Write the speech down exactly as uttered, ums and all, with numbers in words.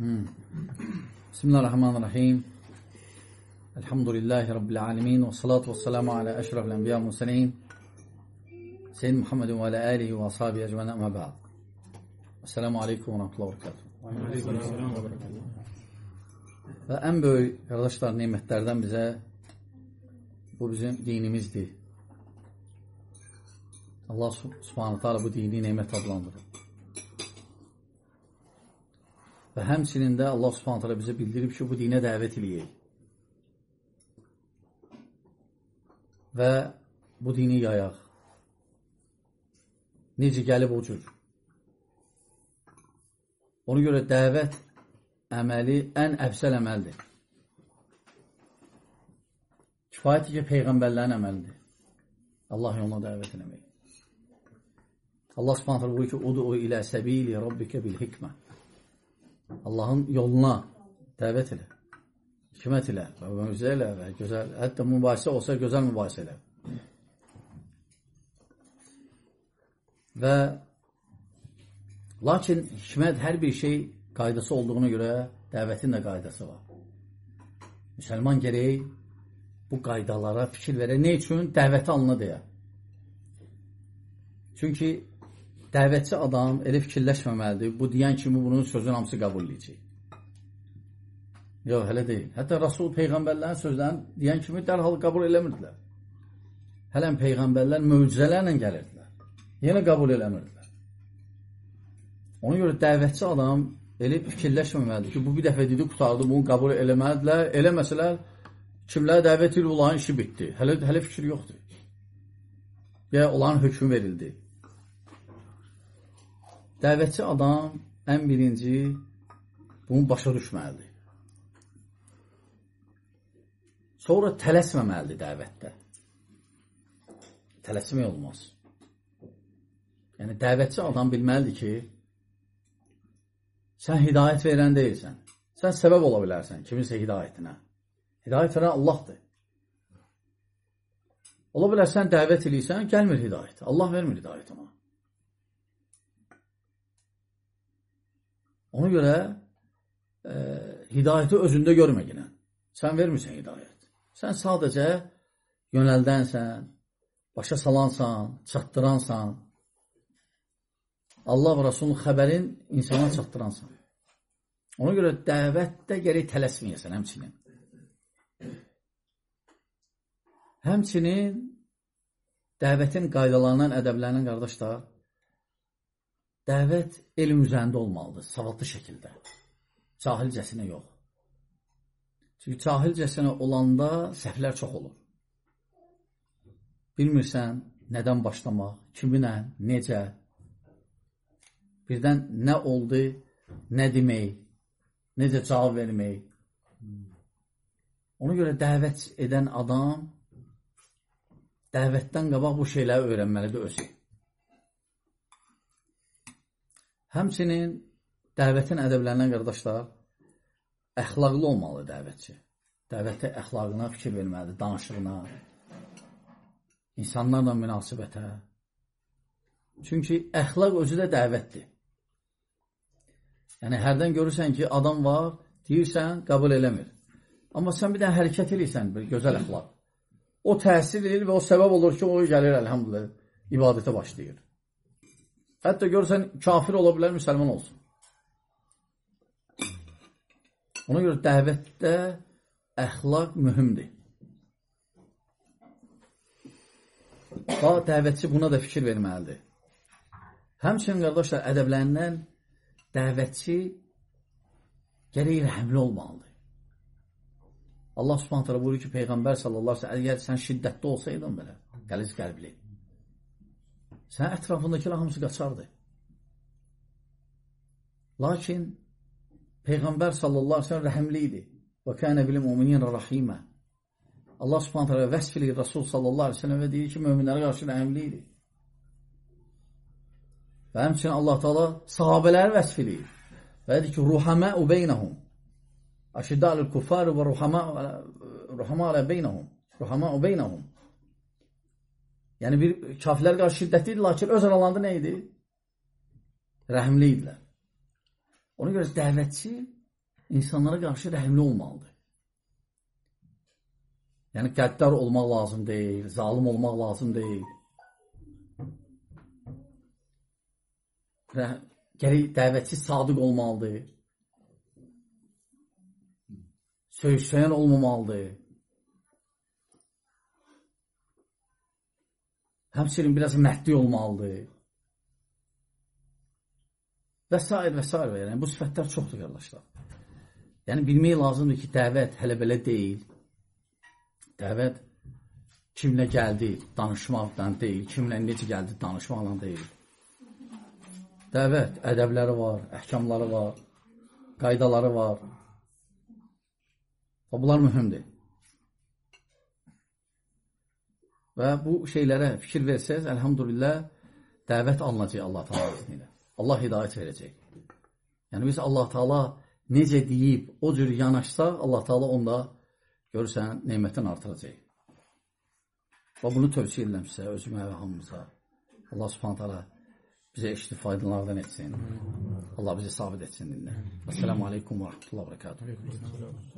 Hmm. Bismillahirrahmanirrahim. Elhamdülillahi Rabbil alemin. Ve salatu ve selamu ala eşrafil enbiya muslimin. Seyyid Muhammedin ve ala alihi ve ashabihi ecmaîn amma ba'd. Esselamu aleyküm ve rahmetullahi ve berekatuhu. Və ən böyük, qardaşlar, nemətlərdən bizə bu bizim dinimizdir. Allah subhanahu ta'ala bu dini nemət adlandırır. Və həmçinin də Allah subhanahu ta'ala bizə bildirib ki, bu dinə dəvət eləyək. Və bu dini yayaq. Necə gəlib o cür. Ona görə dəvət əməli ən əfsəl əməldir. Kifayət ki, Peyğəmbərlərin əməlidir. Allah yoluna dəvət eləmək. Allah subhanahu ta'ala buyur ki, Udu'u ilə səbili Rabbikə bil hikmə. Allahın yoluna dəvət elə. Hikmət elə, mövzə elə və gözəl, hətta mübahisə olsa gözəl mübahisə elə. Və lakin hikmət hər bir şey qaydası olduğuna görə dəvətin də qaydası var. Müsəlman gərək bu qaydalara fikir verə. Ne üçün? Dəvəti alına deyə. Çünki dəvətçi adam elə fikirləşməməlidir. Bu deyən kimi bunun sözün hamısı qəbul edəcək. Yox, hələ deyil. Hətta Rasul Peyğəmbərlərin sözlərini deyən kimi dərhal qəbul eləmirdilər. Hələn Peyğəmbərlər möcüzələrlə gəlirdilər. Yenə qəbul eləmirdilər. Ona görə dəvətçi adam elə fikirləşməməlidir ki, bu bir dəfə dedi, qutardı, bunu qəbul eləməlidirlər. Eləməsələr, kimlər dəvət edir, onların işi bitdi. Hələ, hələ fikir yoxdur. Ya onların hökmü verildi. Dəvətçi adam ən birinci bunu başa düşməlidir. Sonra tələsməməlidir dəvətdə. Tələsmək olmaz. Yəni, dəvətçi adam bilməlidir ki, sən hidayət verən deyilsən. Sən səbəb ola bilərsən kiminsə hidayətinə. Hidayət verən Allahdır. Ola bilər, sən dəvət eləyirsən, gəlmir hidayət. Allah vermir hidayət ona. Ona görə e, hidayəti özündə görməyinə. Sən vermirsən hidayət. Sən sadəcə yönəldənsən, başa salansan, çatdıransan. Allah və Rasulun xəbərin insana çatdıransan. Ona görə dəvətdə gərək tələsməyəsən həmçinin. Həmçinin dəvətin qaydalarından, ədəblərindən, qardaşlar, dəvət elm üzərində olmalıdır, savadlı şəkildə. Cahilcəsinə yox. Çünki cahilcəsinə olanda səhvlər çox olur. Bilmirsən nədən başlamaq, kiminlə, necə, birdən nə oldu, nə demək, necə cavab vermək. Ona görə dəvət edən adam dəvətdən qabaq bu şeyləri öyrənməlidir özü. Həmçinin dəvətin ədəblərindən, qardaşlar, əxlaqlı olmalı dəvətçi. Dəvətə əxlaqına fikir verməlidir, danışığına, insanlarla münasibətə. Çünki əxlaq özü də dəvətdir. Yəni, hərdən görürsən ki, adam var, deyirsən, qəbul eləmir. Amma sən bir dənə hərəkət edirsən, bir gözəl əxlaq. O təsir edir və o səbəb olur ki, o gəlir, əlhamdülillah, ibadətə başlayır. Hətta görürsən, kafir ola bilər, müsəlman olsun. Ona görə dəvətdə əxlaq mühümdir. Və dəvətçi buna da fikir verməlidir. Həmçinin, qardaşlar, ədəblərindən dəvətçi gərək rəhəmli olmalıdır. Allah subhanahu ta'ala buyurur ki, Peyğəmbər sallallahu aleyhi ve sellem, əgər sən şiddətli olsaydın belə, qəliz qəlbli, sən ətrafındakılar hamısı qaçardı. Lakin Peyğəmbər sallallahu aleyhi ve sellem rəhəmli idi. Və kənə bil müminin rəhimə. Allah subhanahu ta'ala vəsf eləyir Rasul sallallahu aleyhi ve sellem və deyir ki, möminlərə qarşı rəhəmli idi. Və həmçinin Allah ta'ala sahabələri vəsf eləyir. Və deyir ki, ruhaməu beynəhum. Aşidda'lil kuffar və ruhaməu beynəhum. Ruhaməu beynəhum. Yəni, bir kafirlər qarşı şiddətli idi, lakin öz aralarında nə idi? Rəhimli idilər. Ona görə dəvətçi insanlara qarşı rəhimli olmalıdır. Yəni, qəddar olmaq lazım deyil, zalim olmaq lazım deyil. Gəlir dəvətçi sadiq olmalıdır. Söyüşsəyən olmamalıdır. Həmçinin biraz məhdli olmalıdır. Və s. və s. Yəni, bu sifətlər çoxdur, qardaşlar. Yəni, bilmək lazımdır ki, dəvət hələ belə deyil. Dəvət kimlə gəldi, danışmaqdan deyil. Kimlə necə gəldi, danışmaqdan deyil. Dəvət ədəbləri var, əhkamları var, qaydaları var. Və bunlar mühümdir. Və bu şeylərə fikir versəz, əlhamdülillah, dəvət alınacaq Allah Teala izniyle. Allah hidayət verəcək. Yəni, biz Allah Teala necə deyib, o cür yanaşsaq, Allah Teala onda görürsən, neymətini artıracaq. Və bunu tövsiyə edirəm sizə, özümə və hamımıza. Allah Subhanahu Teala bizə eşitli faydalardan etsin. Allah bizi sabit etsin dinlə. Esselamu aleykum və rahmetullah və bərəkatuhu.